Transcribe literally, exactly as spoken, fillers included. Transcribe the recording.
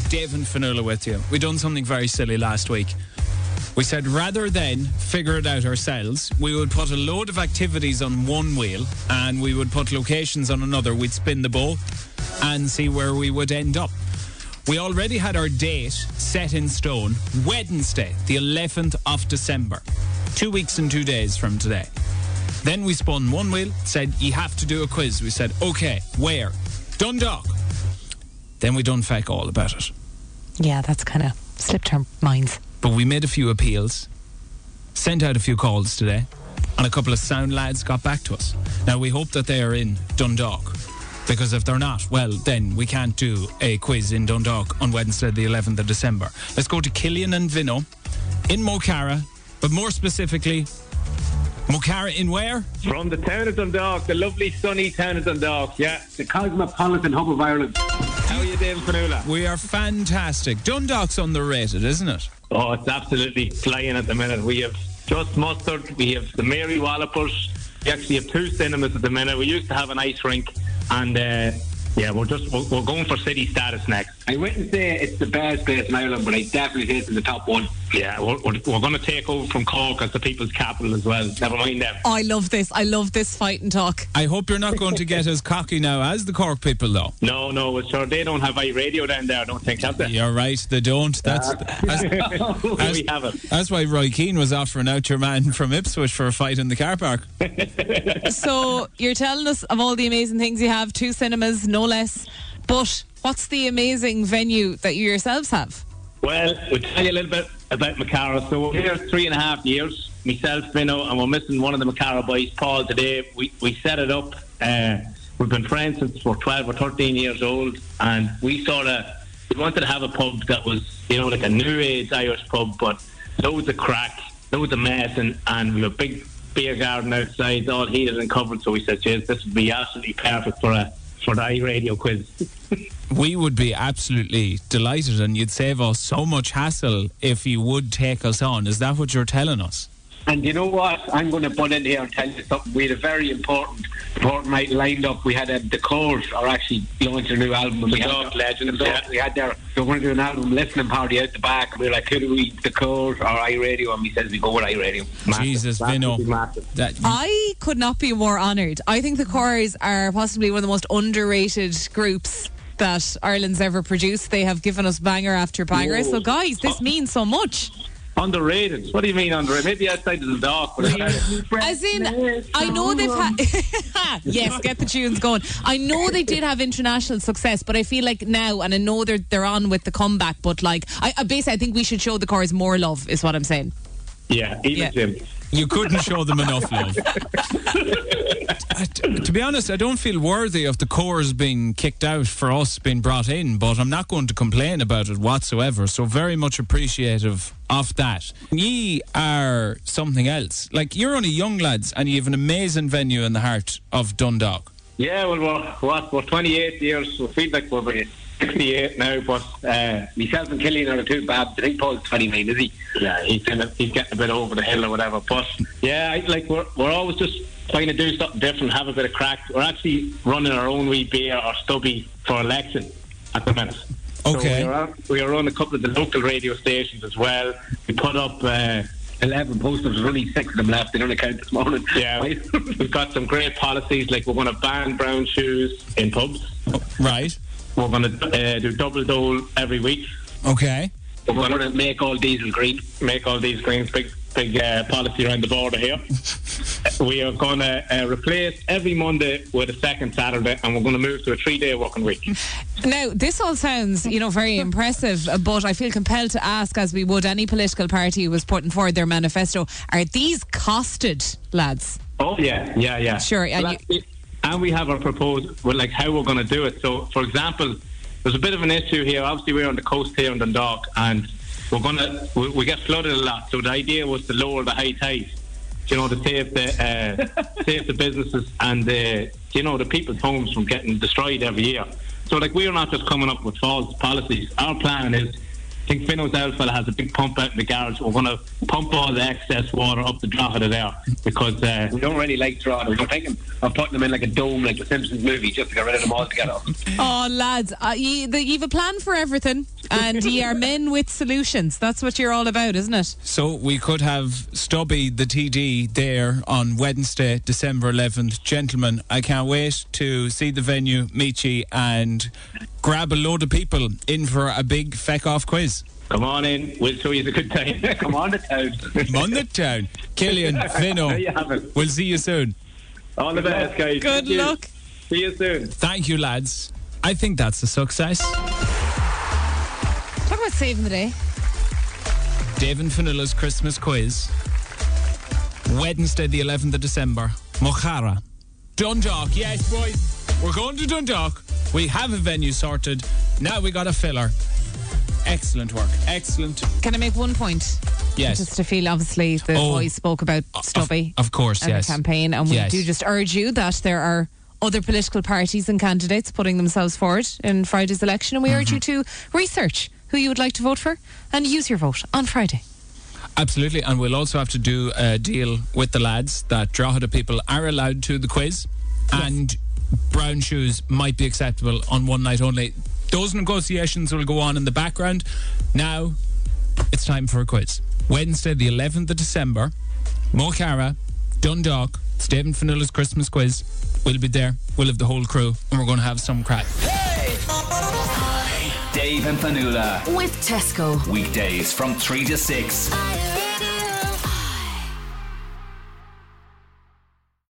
Dave and Fionnuala with you. We done something very silly last week. We said rather than figure it out ourselves, we would put a load of activities on one wheel and we would put locations on another. We'd spin the bowl and see where we would end up. We already had our date set in stone, Wednesday, the eleventh of December. Two weeks and two days from today. Then we spun one wheel, said, you have to do a quiz. We said, okay, where? Dundalk. Then we done feck all about it. Yeah, that's kind of slipped our minds. But we made a few appeals, sent out a few calls today, and a couple of sound lads got back to us. Now, we hope that they are in Dundalk, because if they're not, well, then we can't do a quiz in Dundalk on Wednesday, the eleventh of December. Let's go to Killian and Vino in Mocara, but more specifically, Mocara in where? From the town of Dundalk, the lovely sunny town of Dundalk, yeah. The cosmopolitan hub of Ireland. How are you doing, Fionnuala? We are fantastic. Dundalk's underrated, isn't it? Oh, it's absolutely flying at the minute. We have just Mustard, we have the Mary Wallopers, we actually have two cinemas at the minute. We used to have an ice rink, and uh, yeah, we're just we're, we're going for city status next. I wouldn't say it's the best place in Ireland, but I definitely say it's in the top one. Yeah, we're, we're, we're going to take over from Cork as the people's capital as well. Never mind them. I love this. I love this fight and talk. I hope you're not going to get as cocky now as the Cork people, though. No, no, well, sure, they don't have iRadio down there, I don't think, have they? You're right, they don't. That's, uh, that's, that's, we have it. That's why Roy Keane was offering out your man from Ipswich for a fight in the car park. So, you're telling us of all the amazing things you have, two cinemas, no less, but what's the amazing venue that you yourselves have? Well, we'll tell you a little bit about Mocara. So we're here three and a half years, myself, Vino, and we're missing one of the Mocara boys, Paul, today. We we set it up. Uh, we've been friends since we're twelve or thirteen years old, and we sort of we wanted to have a pub that was, you know, like a new age Irish pub, but loads of crack, loads of messing, and we have a big beer garden outside, all heated and covered. So we said, "Cheers, this would be absolutely perfect for a for the iRadio quiz." We would be absolutely delighted, and you'd save us so much hassle if you would take us on. Is that what you're telling us? And you know what? I'm going to butt in here and tell you something. We had a very important important night lined up. We had um, the Coors are actually launching a new album. And the Dog Legends. Yeah. We had their, so we're going to do an album listening party out the back. And we were like, who do we, the Coors or iRadio? And we said we go with iRadio. Massive. Jesus, Vino. That, I could not be more honoured. I think the Coors are possibly one of the most underrated groups that Ireland's ever produced. They have given us banger after banger. Whoa. So guys, this means so much. Underrated? What do you mean underrated? Maybe outside of the dark. As in, I know they've had yes, get the tunes going. I know they did have international success, but I feel like now, and I know they're they're on with the comeback, but like I, I basically I think we should show the Coors more love is what I'm saying. Yeah, even yeah. Jim. You couldn't show them enough love. uh, t- to be honest, I don't feel worthy of the Coors being kicked out for us being brought in, but I'm not going to complain about it whatsoever, so very much appreciative of that. Ye are something else. Like, you're only young lads and you have an amazing venue in the heart of Dundalk. Yeah, well, we're, what, we're twenty-eight years, so we feel like we're sixty-eight now, but uh, myself and Killian are the two babs. I think Paul's twenty-nine, is he? Yeah, he's, kind of, he's getting a bit over the hill or whatever. But yeah, I, like we're we're always just trying to do something different, have a bit of crack. We're actually running our own wee beer or stubby for election at the minute. Okay. So we are, we are on a couple of the local radio stations as well. We put up uh, eleven posters. There's only six of them left. They don't account this morning. Yeah, we've got some great policies, like we're going to ban brown shoes in pubs. Oh, right. We're going to uh, do double dole every week. Okay. We're going to make all diesel green. Make all these greens. Big, big uh, policy around the border here. We are going to uh, replace every Monday with a second Saturday, and we're going to move to a three-day working week. Now, this all sounds, you know, very impressive, but I feel compelled to ask, as we would any political party who was putting forward their manifesto, are these costed, lads? Oh yeah, yeah, yeah. Sure. Well, And you, And we have our proposal, well, like how we're going to do it. So, for example, there's a bit of an issue here. Obviously, we're on the coast here in Dundalk, and we're going to we, we get flooded a lot. So the idea was to lower the high tide, you know, to save the uh, save the businesses and the you know the people's homes from getting destroyed every year. So, like, we are not just coming up with false policies. Our plan is think Finno's Alpha has a big pump out in the garage. We're going to pump all the excess water up the Drogheda there because uh, we don't really like Drogheda. We're thinking of putting them in like a dome, like the Simpsons movie, just to get rid of them all together. Oh, lads, uh, you, the, you've a plan for everything, and you are men with solutions. That's what you're all about, isn't it? So we could have Stubby, the T D, there on Wednesday, December eleventh. Gentlemen, I can't wait to see the venue, meet you, and grab a load of people in for a big feck-off quiz. Come on in, we'll show you the good time. Come on to town. Come on to town. Killian, Finno, there you have it. We'll see you soon. All the best, guys. Good Thank luck. You. See you soon. Thank you, lads. I think that's a success. Talk about saving the day. Dave and Finilla's Christmas quiz. Wednesday, the eleventh of December. Mochara. Dundalk. Yes, boys. We're going to Dundalk. We have a venue sorted. Now we got a filler. Excellent work. Excellent. Can I make one point? Yes. Just to feel, obviously, the Oh, boys spoke about Stubby. Of, of course, and yes. the campaign, and we Yes. do just urge you that there are other political parties and candidates putting themselves forward in Friday's election, and we mm-hmm. urge you to research who you would like to vote for and use your vote on Friday. Absolutely, and we'll also have to do a deal with the lads that Drogheda people are allowed to the quiz, yes. and brown shoes might be acceptable on one night only. Those negotiations will go on in the background. Now, it's time for a quiz. Wednesday, the eleventh of December, Mo Cara, Dundalk, Stephen Finilla's Christmas quiz. We'll be there. We'll have the whole crew, and we're going to have some crack. Hey! Dave and Fionnuala with Tesco. Weekdays from three to six.